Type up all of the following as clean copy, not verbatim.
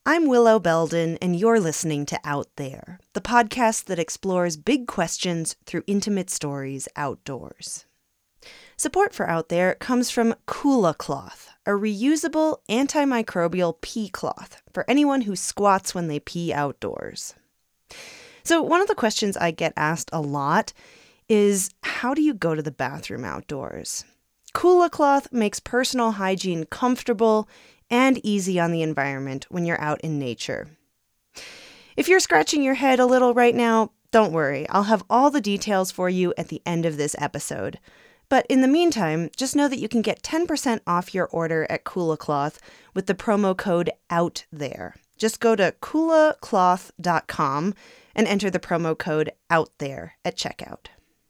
I'm Willow Belden, and you're listening to Out There, the podcast that explores big questions through intimate stories outdoors. Support for Out There comes from Kula Cloth, a reusable antimicrobial pee cloth for anyone who squats when they pee outdoors. So one of the questions I get asked a lot is, how do you go to the bathroom outdoors? Kula Cloth makes personal hygiene comfortable and easy on the environment when you're out in nature. If you're scratching your head a little right now, don't worry. I'll have all the details for you at the end of this episode. But in the meantime, just know that you can get 10% off your order at Kula Cloth with the promo code OUTTHERE. Just go to kulacloth.com and enter the promo code OUTTHERE at checkout.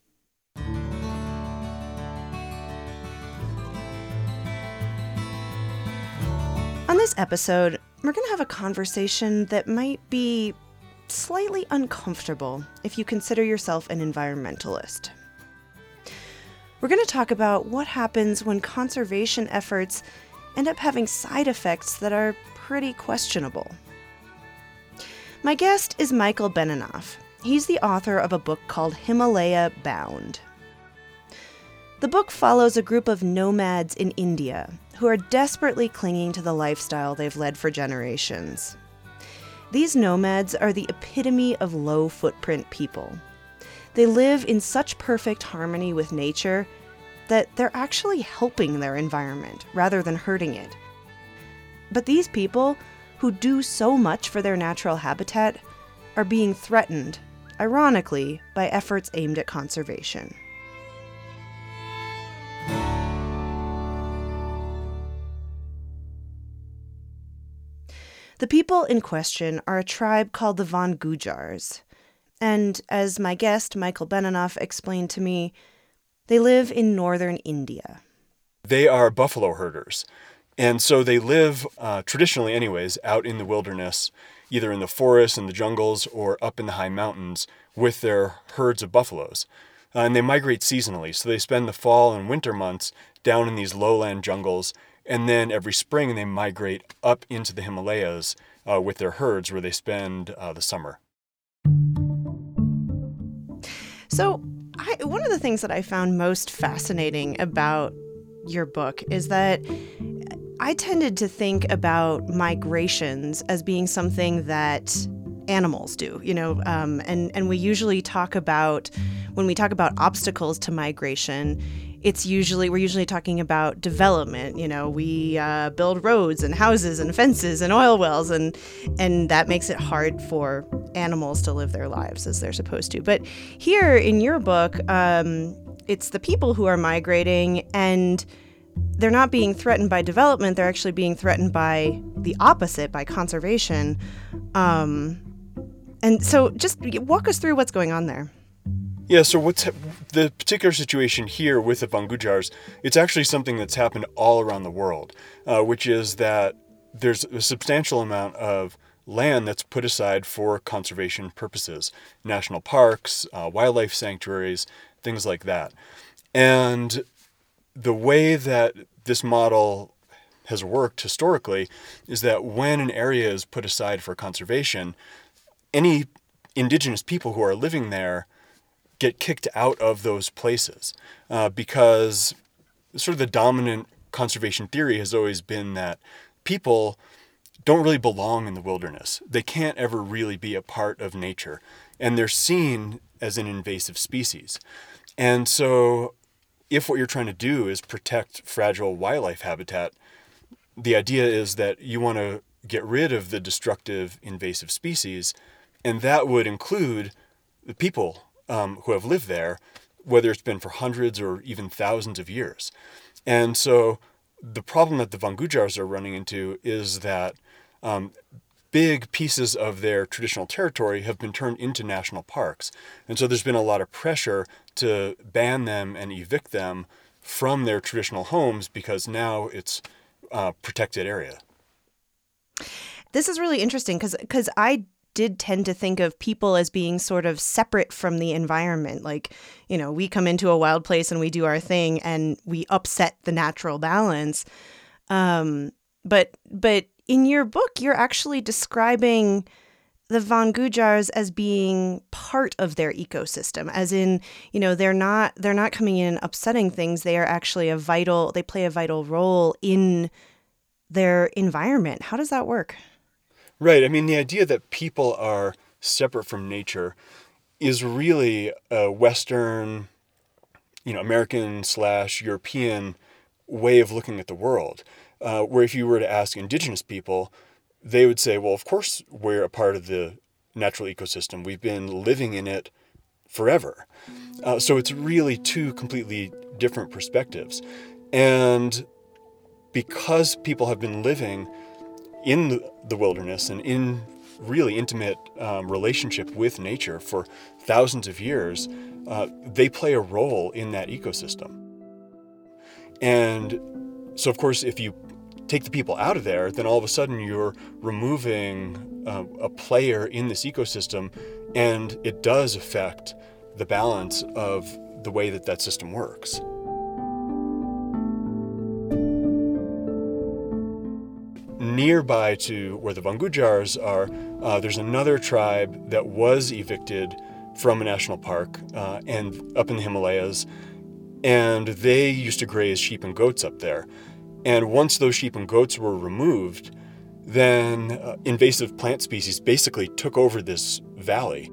On this episode, we're going to have a conversation that might be slightly uncomfortable if you consider yourself an environmentalist. We're going to talk about what happens when conservation efforts end up having side effects that are pretty questionable. My guest is Michael Beninoff. He's the author of a book called Himalaya Bound. The book follows a group of nomads in India who are desperately clinging to the lifestyle they've led for generations. These nomads are the epitome of low-footprint people. They live in such perfect harmony with nature that they're actually helping their environment rather than hurting it. But these people, who do so much for their natural habitat, are being threatened, ironically, by efforts aimed at conservation. The people in question are a tribe called the Van Gujars. And as my guest, Michael Beninoff, explained to me, they live in northern India. They are buffalo herders. And so they live, traditionally anyways, out in the wilderness, either in the forests and the jungles or up in the high mountains with their herds of buffaloes. And they migrate seasonally. So they spend the fall and winter months down in these lowland jungles. And then every spring they migrate up into the Himalayas with their herds where they spend the summer. So one of the things that I found most fascinating about your book is that I tended to think about migrations as being something that animals do, and we usually talk about, when we talk about obstacles to migration, we're usually talking about development. We build roads and houses and fences and oil wells, and that makes it hard for animals to live their lives as they're supposed to. But here in your book, it's the people who are migrating, and they're not being threatened by development. They're actually being threatened by the opposite, by conservation. And so just walk us through what's going on there. Yeah, so what's the particular situation here with the Van Gujars, it's actually something that's happened all around the world, which is that there's a substantial amount of land that's put aside for conservation purposes, national parks, wildlife sanctuaries, things like that. And the way that this model has worked historically is that when an area is put aside for conservation, any indigenous people who are living there get kicked out of those places because sort of the dominant conservation theory has always been that people don't really belong in the wilderness. They can't ever really be a part of nature, and they're seen as an invasive species. And so if what you're trying to do is protect fragile wildlife habitat, the idea is that you want to get rid of the destructive invasive species, and that would include the people who have lived there, whether it's been for hundreds or even thousands of years. And so the problem that the Van Gujars are running into is that big pieces of their traditional territory have been turned into national parks. And so there's been a lot of pressure to ban them and evict them from their traditional homes because now it's a protected area. This is really interesting because I did tend to think of people as being sort of separate from the environment. Like, we come into a wild place and we do our thing and we upset the natural balance. But in your book, you're actually describing the Van Gujars as being part of their ecosystem, as in, they're not coming in and upsetting things. They are actually they play a vital role in their environment. How does that work? Right. I mean, the idea that people are separate from nature is really a Western, American/European way of looking at the world, where if you were to ask indigenous people, they would say, well, of course we're a part of the natural ecosystem. We've been living in it forever. So it's really two completely different perspectives. And because people have been living in the wilderness and in really intimate relationship with nature for thousands of years, they play a role in that ecosystem. And so, of course, if you take the people out of there, then all of a sudden you're removing a player in this ecosystem, and it does affect the balance of the way that system works. Nearby to where the Van Gujars are, there's another tribe that was evicted from a national park and up in the Himalayas, and they used to graze sheep and goats up there. And once those sheep and goats were removed, then invasive plant species basically took over this valley.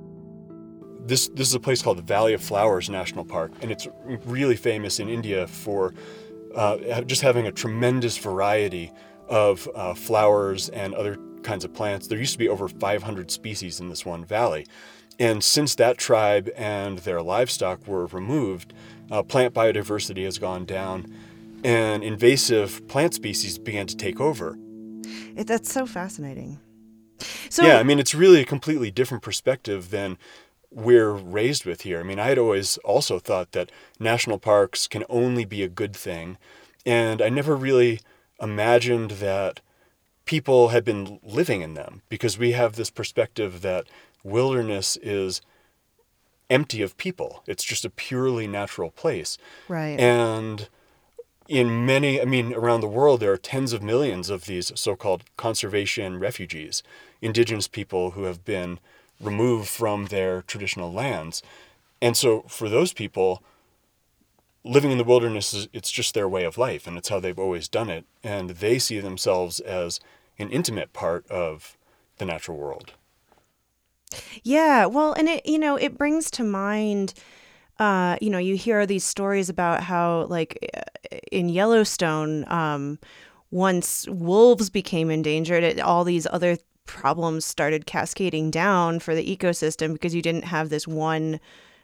This is a place called the Valley of Flowers National Park, and it's really famous in India for just having a tremendous variety of flowers and other kinds of plants. There used to be over 500 species in this one valley. And since that tribe and their livestock were removed, plant biodiversity has gone down, and invasive plant species began to take over. That's so fascinating. So, yeah, I mean, it's really a completely different perspective than we're raised with here. I mean, I had always also thought that national parks can only be a good thing, and I never really imagined that people had been living in them, because we have this perspective that wilderness is empty of people. It's just a purely natural place. Right. And around the world, there are tens of millions of these so-called conservation refugees, indigenous people who have been removed from their traditional lands. And so for those people, living in the wilderness, it's just their way of life, and it's how they've always done it. And they see themselves as an intimate part of the natural world. Yeah, well, and it brings to mind, you hear these stories about how, like, in Yellowstone, once wolves became endangered, all these other problems started cascading down for the ecosystem because you didn't have this one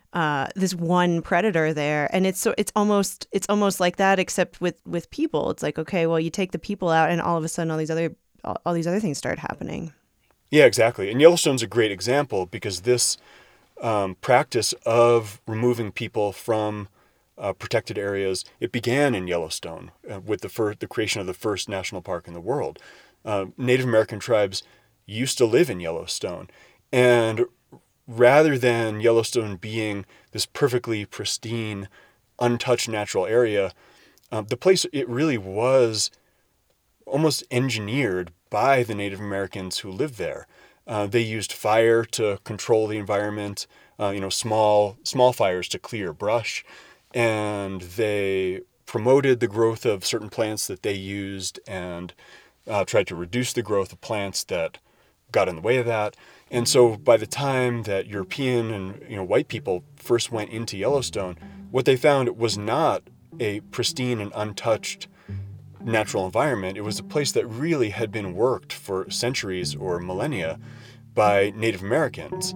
predator there. And it's almost like that, except with people. It's like, okay, well, you take the people out, and all of a sudden all these other things start happening. Yeah, exactly. And Yellowstone's a great example, because this practice of removing people from protected areas, it began in Yellowstone with the creation of the first national park in the world. Native American tribes used to live in Yellowstone, and rather than Yellowstone being this perfectly pristine, untouched natural area, the place, it really was almost engineered by the Native Americans who lived there. They used fire to control the environment, small fires to clear brush, and they promoted the growth of certain plants that they used and tried to reduce the growth of plants that got in the way of that. And so by the time that European and white people first went into Yellowstone, what they found was not a pristine and untouched natural environment. It was a place that really had been worked for centuries or millennia by Native Americans.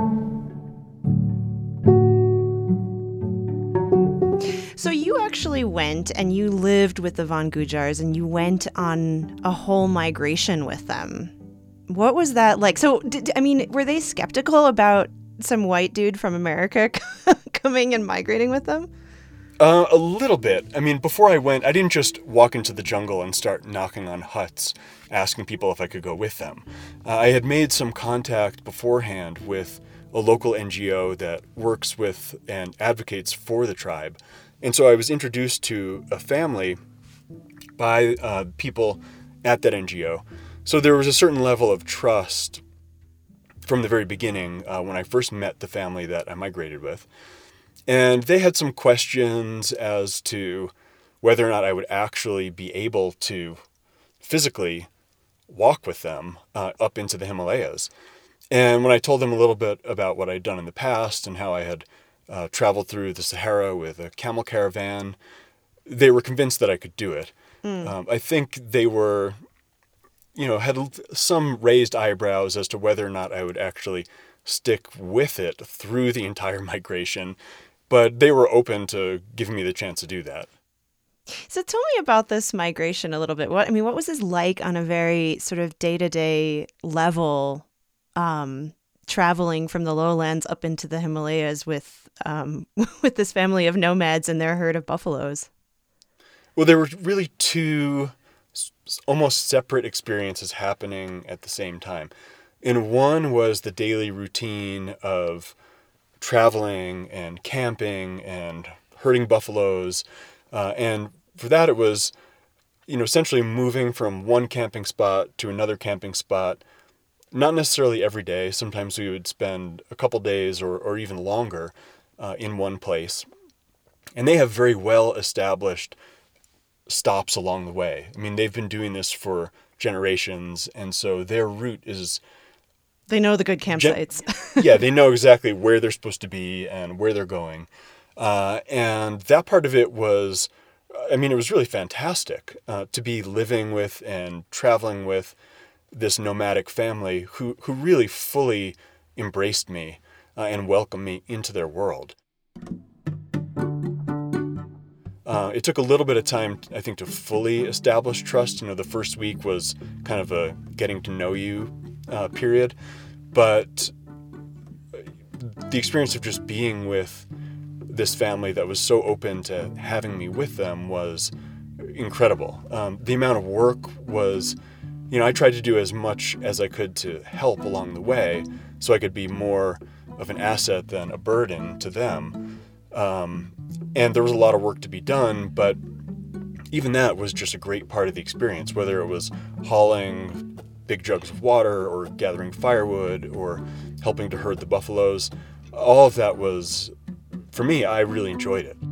So you actually went and you lived with the Van Gujars, and you went on a whole migration with them. What was that like? So, were they skeptical about some white dude from America coming and migrating with them? A little bit. I mean, before I went, I didn't just walk into the jungle and start knocking on huts, asking people if I could go with them. I had made some contact beforehand with a local NGO that works with and advocates for the tribe. And so I was introduced to a family by people at that NGO. So there was a certain level of trust from the very beginning when I first met the family that I migrated with. And they had some questions as to whether or not I would actually be able to physically walk with them up into the Himalayas. And when I told them a little bit about what I'd done in the past and how I had traveled through the Sahara with a camel caravan, they were convinced that I could do it. I think they were, had some raised eyebrows as to whether or not I would actually stick with it through the entire migration, but they were open to giving me the chance to do that. So tell me about this migration a little bit. What was this like on a very sort of day-to-day level, traveling from the lowlands up into the Himalayas with with this family of nomads and their herd of buffaloes? Well, there were really two almost separate experiences happening at the same time. And one was the daily routine of traveling and camping and herding buffaloes. And for that, it was, essentially moving from one camping spot to another camping spot, not necessarily every day. Sometimes we would spend a couple days or even longer in one place. And they have very well established stops along the way. I mean, they've been doing this for generations, and so their route is... They know the good campsites. Yeah, they know exactly where they're supposed to be and where they're going. And that part of it was, it was really fantastic to be living with and traveling with this nomadic family who really fully embraced me and welcomed me into their world. It took a little bit of time, I think, to fully establish trust. The first week was kind of a getting to know you period. But the experience of just being with this family that was so open to having me with them was incredible. The amount of work was, I tried to do as much as I could to help along the way so I could be more of an asset than a burden to them. And there was a lot of work to be done, but even that was just a great part of the experience, whether it was hauling big jugs of water or gathering firewood or helping to herd the buffaloes. All of that was, for me, I really enjoyed it.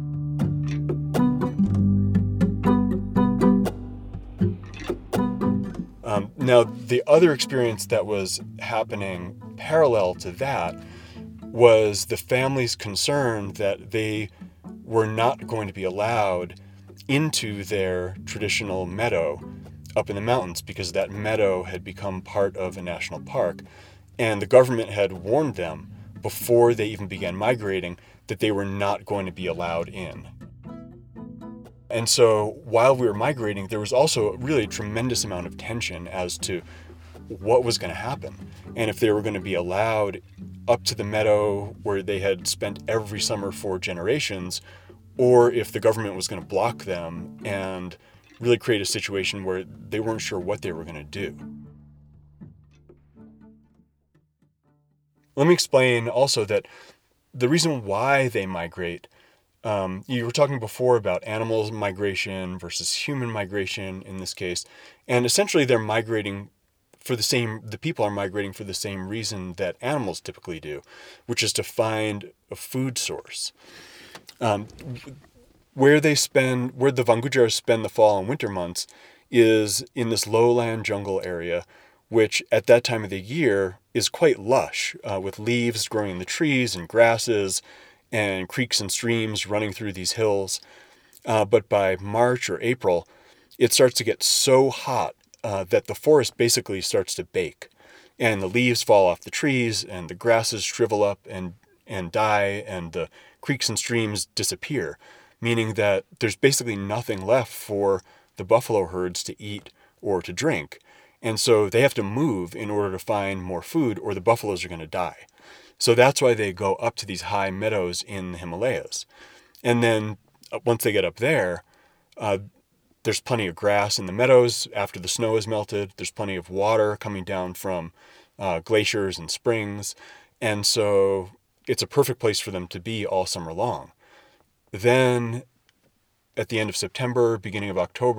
Now, the other experience that was happening parallel to that was the family's concern that they were not going to be allowed into their traditional meadow up in the mountains because that meadow had become part of a national park. And the government had warned them before they even began migrating that they were not going to be allowed in. And so while we were migrating, there was also really a tremendous amount of tension as to what was going to happen and if they were going to be allowed up to the meadow where they had spent every summer for generations, or if the government was going to block them and really create a situation where they weren't sure what they were going to do. Let me explain also that the reason why they migrate, you were talking before about animals migration versus human migration in this case, and essentially they're migrating the people are migrating for the same reason that animals typically do, which is to find a food source. Where the Vangujars spend the fall and winter months is in this lowland jungle area, which at that time of the year is quite lush, with leaves growing in the trees and grasses and creeks and streams running through these hills. But by March or April, it starts to get so hot that the forest basically starts to bake, and the leaves fall off the trees and the grasses shrivel up and die, and the creeks and streams disappear, meaning that there's basically nothing left for the buffalo herds to eat or to drink. And so they have to move in order to find more food, or the buffaloes are going to die. So that's why they go up to these high meadows in the Himalayas. And then once they get up there, there's plenty of grass in the meadows after the snow is melted. There's plenty of water coming down from glaciers and springs. And so it's a perfect place for them to be all summer long. Then at the end of September, beginning of October,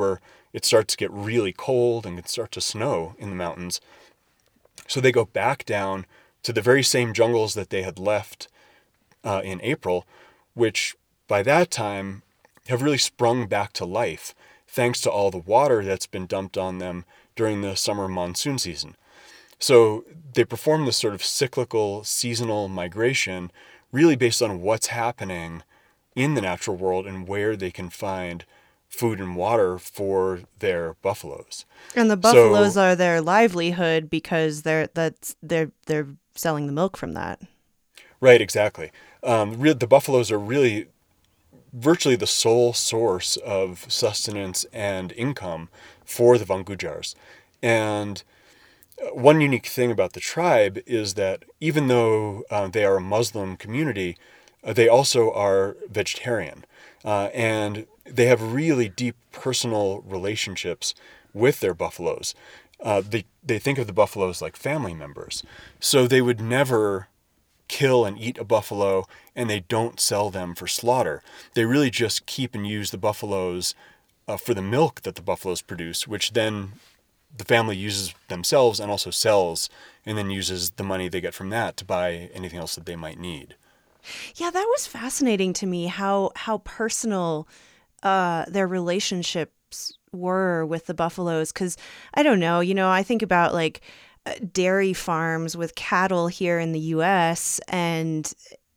it starts to get really cold and it starts to snow in the mountains. So they go back down to the very same jungles that they had left in April, which by that time have really sprung back to life thanks to all the water that's been dumped on them during the summer monsoon season. So they perform this sort of cyclical, seasonal migration really based on what's happening in the natural world and where they can find food and water for their buffaloes. And the buffaloes are their livelihood because they're selling the milk from that. Right, exactly. The buffaloes are really virtually the sole source of sustenance and income for the Vangujars. And one unique thing about the tribe is that even though they are a Muslim community, they also are vegetarian. And they have really deep personal relationships with their buffaloes. They think of the buffaloes like family members. So they would never kill and eat a buffalo, and they don't sell them for slaughter. They really just keep and use the buffaloes for the milk that the buffaloes produce, which then the family uses themselves and also sells, and then uses the money they get from that to buy anything else that they might need. Yeah, that was fascinating to me, how personal their relationships were with the buffaloes. Because I don't know, I think about like dairy farms with cattle here in the U.S. and,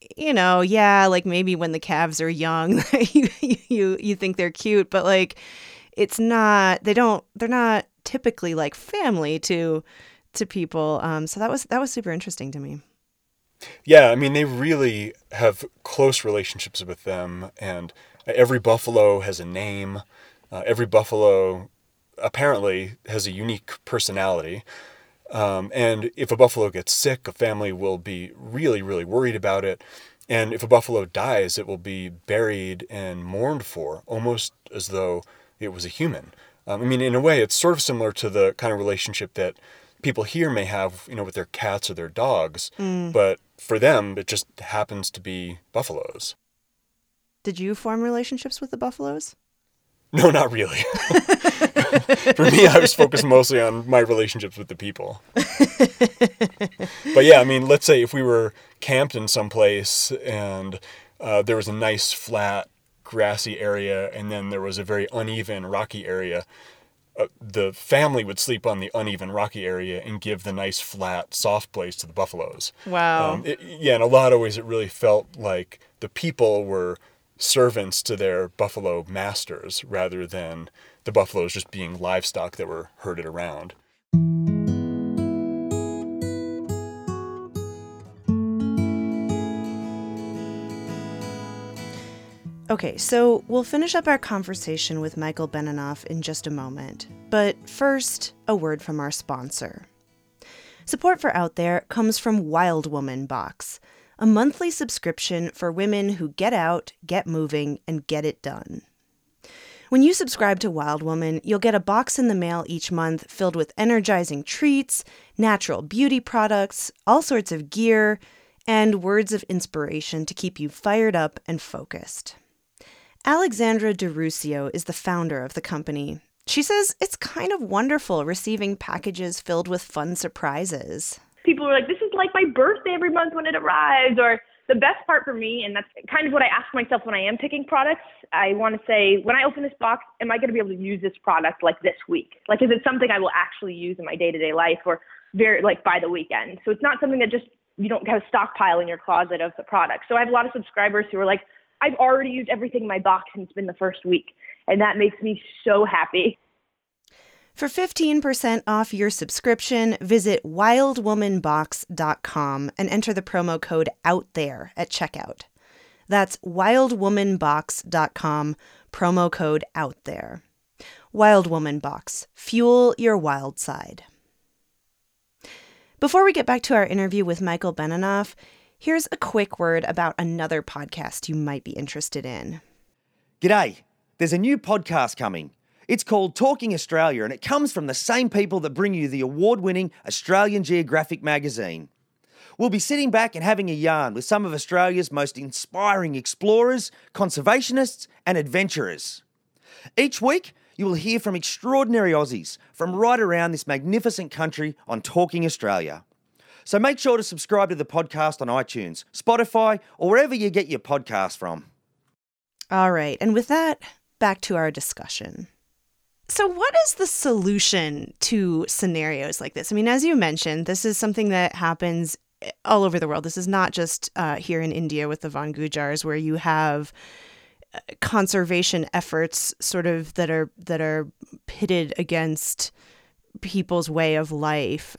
like maybe when the calves are young, you think they're cute, but like it's not. They're not typically like family to people. So that was super interesting to me. Yeah, I mean, they really have close relationships with them, and every buffalo has a name. Every buffalo apparently has a unique personality. And if a buffalo gets sick, a family will be really, really worried about it. And if a buffalo dies, it will be buried and mourned for, almost as though it was a human. I mean, in a way, it's sort of similar to the kind of relationship that people here may have, with their cats or their dogs. But for them, it just happens to be buffaloes. Did you form relationships with the buffaloes? No, not really. For me, I was focused mostly on my relationships with the people. But yeah, I mean, let's say if we were camped in some place and there was a nice flat grassy area and then there was a very uneven rocky area, the family would sleep on the uneven rocky area and give the nice flat soft place to the buffaloes. Wow. In a lot of ways it really felt like the people were servants to their buffalo masters rather than the buffaloes just being livestock that were herded around. Okay, so we'll finish up our conversation with Michael Benioff in just a moment. But first, a word from our sponsor. Support for Out There comes from Wild Woman Box, a monthly subscription for women who get out, get moving, and get it done. When you subscribe to Wild Woman, you'll get a box in the mail each month filled with energizing treats, natural beauty products, all sorts of gear, and words of inspiration to keep you fired up and focused. Alexandra DeRusio is the founder of the company. She says it's kind of wonderful receiving packages filled with fun surprises. People are like, this is like my birthday every month when it arrives. Or the best part for me, and that's kind of what I ask myself when I am picking products, I want to say, when I open this box, am I going to be able to use this product like this week? Like, is it something I will actually use in my day-to-day life or by the weekend? So it's not something that just, you don't have a stockpile in your closet of the product. So I have a lot of subscribers who are like, I've already used everything in my box and it's been the first week. And that makes me so happy. For 15% off your subscription, visit wildwomanbox.com and enter the promo code OUTTHERE at checkout. That's wildwomanbox.com, promo code OUTTHERE. Wild Woman Box. Fuel your wild side. Before we get back to our interview with Michael Benioff, here's a quick word about another podcast you might be interested in. G'day. There's a new podcast coming. It's called Talking Australia, and it comes from the same people that bring you the award-winning Australian Geographic magazine. We'll be sitting back and having a yarn with some of Australia's most inspiring explorers, conservationists, and adventurers. Each week, you will hear from extraordinary Aussies from right around this magnificent country on Talking Australia. So make sure to subscribe to the podcast on iTunes, Spotify, or wherever you get your podcasts from. All right, and with that, back to our discussion. So what is the solution to scenarios like this? I mean, as you mentioned, this is something that happens all over the world. This is not just here in India with the Van Gujars, where you have conservation efforts sort of that are pitted against people's way of life.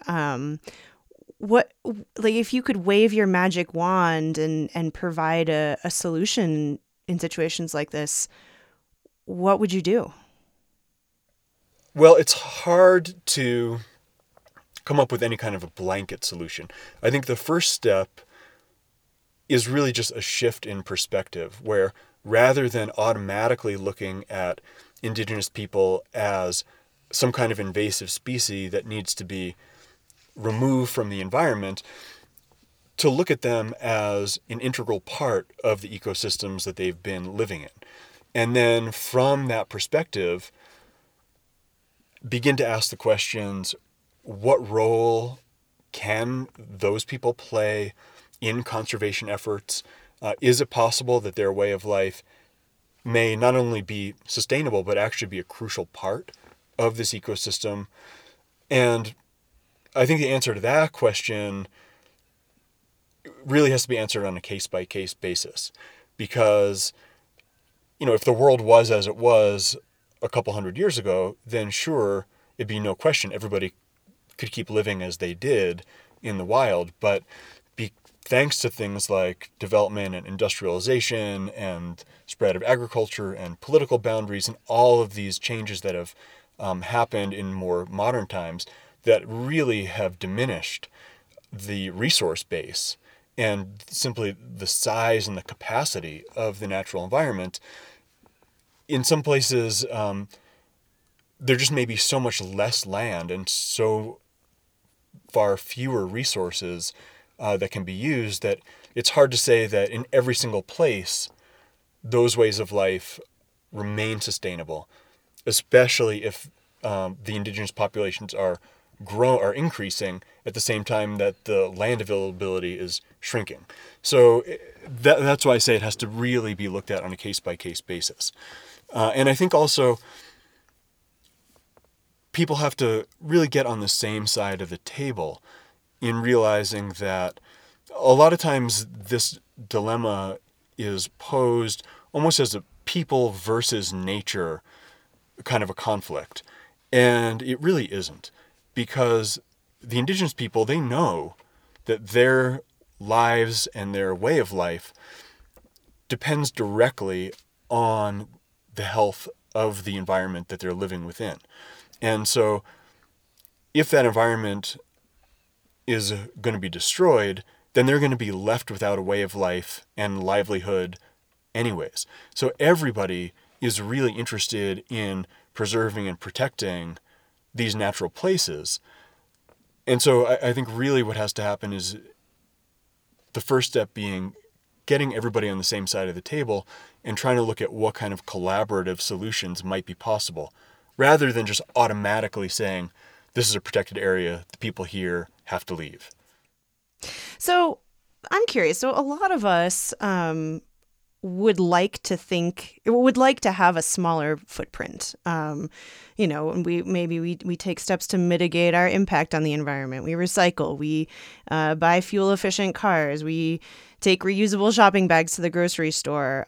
If you could wave your magic wand and provide a solution in situations like this, what would you do? Well, it's hard to come up with any kind of a blanket solution. I think the first step is really just a shift in perspective, where rather than automatically looking at Indigenous people as some kind of invasive species that needs to be removed from the environment, to look at them as an integral part of the ecosystems that they've been living in. And then from that perspective, begin to ask the questions, what role can those people play in conservation efforts? Is it possible that their way of life may not only be sustainable, but actually be a crucial part of this ecosystem? And I think the answer to that question really has to be answered on a case-by-case basis. Because, if the world was as it was a couple hundred years ago, then sure, it'd be no question everybody could keep living as they did in the wild. But thanks to things like development and industrialization and spread of agriculture and political boundaries and all of these changes that have happened in more modern times that really have diminished the resource base and simply the size and the capacity of the natural environment. In some places, there just may be so much less land and so far fewer resources that can be used that it's hard to say that in every single place those ways of life remain sustainable, especially if the indigenous populations are increasing at the same time that the land availability is shrinking. So that's why I say it has to really be looked at on a case-by-case basis. And I think also people have to really get on the same side of the table in realizing that a lot of times this dilemma is posed almost as a people versus nature kind of a conflict. And it really isn't, because the indigenous people, they know that their lives and their way of life depends directly on the health of the environment that they're living within. And so if that environment is going to be destroyed, then they're going to be left without a way of life and livelihood anyways. So everybody is really interested in preserving and protecting these natural places. And so I think really what has to happen is the first step being getting everybody on the same side of the table and trying to look at what kind of collaborative solutions might be possible, rather than just automatically saying, this is a protected area, the people here have to leave. So I'm curious. So a lot of us would like to have a smaller footprint. And we take steps to mitigate our impact on the environment. We recycle. We buy fuel efficient cars. We take reusable shopping bags to the grocery store.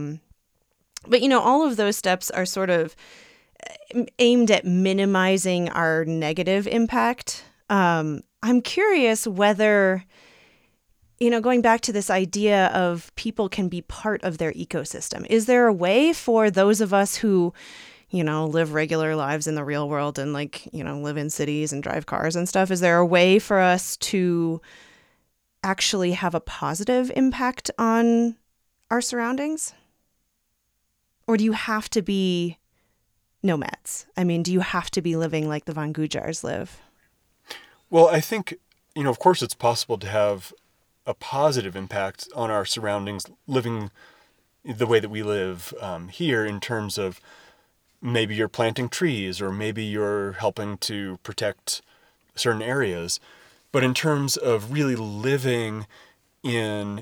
But all of those steps are sort of aimed at minimizing our negative impact. I'm curious whether, going back to this idea of people can be part of their ecosystem, is there a way for those of us who, live regular lives in the real world and live in cities and drive cars and stuff, is there a way for us to actually have a positive impact on our surroundings? Or do you have to be nomads? I mean, do you have to be living like the Van Gujars live? Well, I think, of course it's possible to have a positive impact on our surroundings living the way that we live here, in terms of maybe you're planting trees, or maybe you're helping to protect certain areas. But in terms of really living in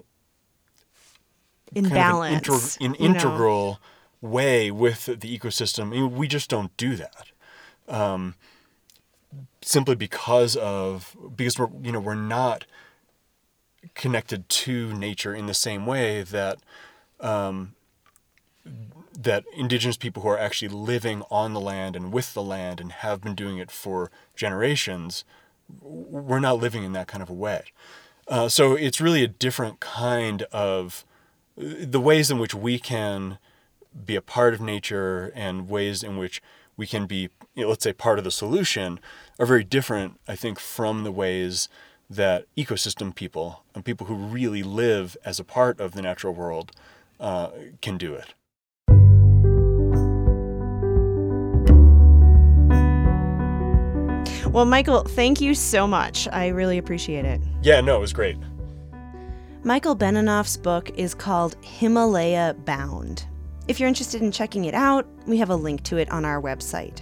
balance, an integral way with the ecosystem, we just don't do that. Simply because we're not connected to nature in the same way that that indigenous people who are actually living on the land and with the land and have been doing it for generations, we're not living in that kind of a way. So it's really a different kind of the ways in which we can be a part of nature and ways in which we can be, let's say, part of the solution are very different, I think, from the ways that ecosystem people and people who really live as a part of the natural world can do it. Well, Michael, thank you so much. I really appreciate it. Yeah, no, it was great. Michael Benioff's book is called Himalaya Bound. If you're interested in checking it out, we have a link to it on our website.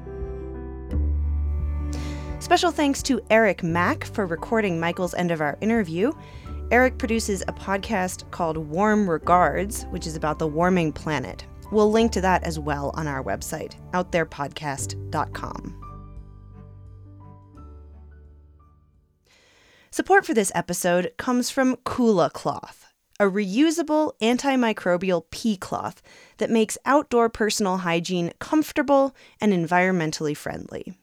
Special thanks to Eric Mack for recording Michael's end of our interview. Eric produces a podcast called Warm Regards, which is about the warming planet. We'll link to that as well on our website, outtherepodcast.com. Support for this episode comes from Kula Cloth, a reusable antimicrobial pea cloth that makes outdoor personal hygiene comfortable and environmentally friendly.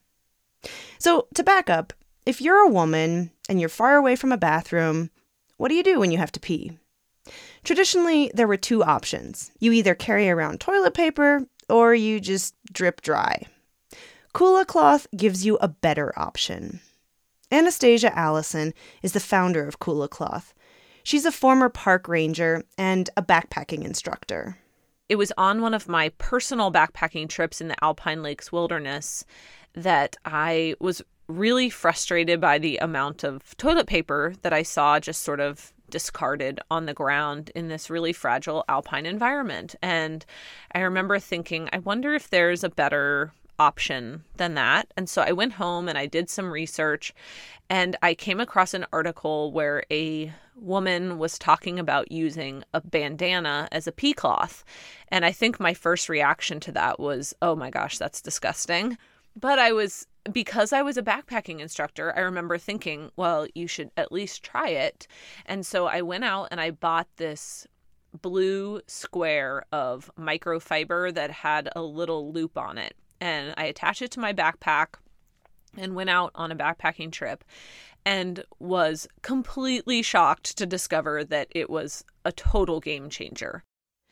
So, to back up, if you're a woman and you're far away from a bathroom, what do you do when you have to pee? Traditionally, there were two options. You either carry around toilet paper or you just drip dry. Kula Cloth gives you a better option. Anastasia Allison is the founder of Kula Cloth. She's a former park ranger and a backpacking instructor. It was on one of my personal backpacking trips in the Alpine Lakes Wilderness that I was really frustrated by the amount of toilet paper that I saw just sort of discarded on the ground in this really fragile alpine environment. And I remember thinking, I wonder if there's a better option than that. And so I went home and I did some research, and I came across an article where a woman was talking about using a bandana as a pea cloth. And I think my first reaction to that was, oh my gosh, that's disgusting. But because I was a backpacking instructor, I remember thinking, well, you should at least try it. And so I went out and I bought this blue square of microfiber that had a little loop on it. And I attached it to my backpack and went out on a backpacking trip and was completely shocked to discover that it was a total game changer.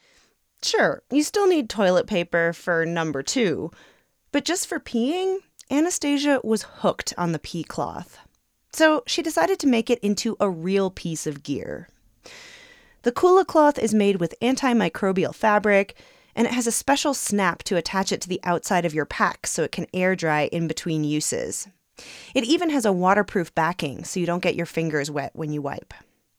Sure, you still need toilet paper for number 2, but just for peeing, Anastasia was hooked on the pea cloth. So she decided to make it into a real piece of gear. The Kula Cloth is made with antimicrobial fabric, and it has a special snap to attach it to the outside of your pack so it can air dry in between uses. It even has a waterproof backing so you don't get your fingers wet when you wipe.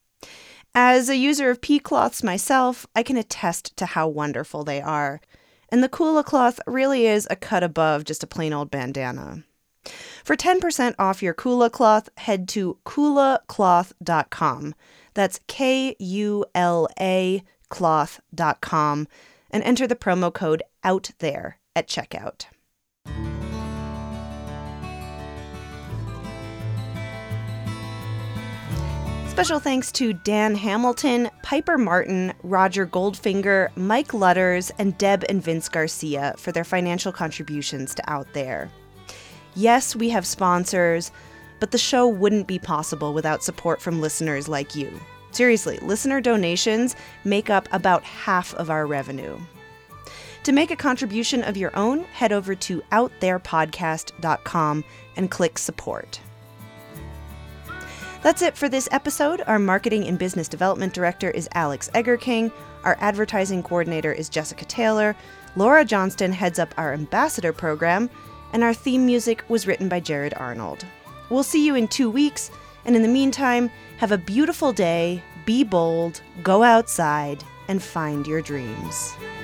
As a user of pea cloths myself, I can attest to how wonderful they are. And the Kula Cloth really is a cut above just a plain old bandana. For 10% off your Kula Cloth, head to kulacloth.com. That's KULA cloth.com. and enter the promo code OUTTHERE at checkout. Special thanks to Dan Hamilton, Piper Martin, Roger Goldfinger, Mike Lutters, and Deb and Vince Garcia for their financial contributions to Out There. Yes, we have sponsors, but the show wouldn't be possible without support from listeners like you. Seriously, listener donations make up about half of our revenue. To make a contribution of your own, head over to outtherepodcast.com and click support. That's it for this episode. Our marketing and business development director is Alex Eggerking. Our advertising coordinator is Jessica Taylor. Laura Johnston heads up our ambassador program, and our theme music was written by Jared Arnold. We'll see you in 2 weeks, and in the meantime, have a beautiful day, be bold, go outside, and find your dreams.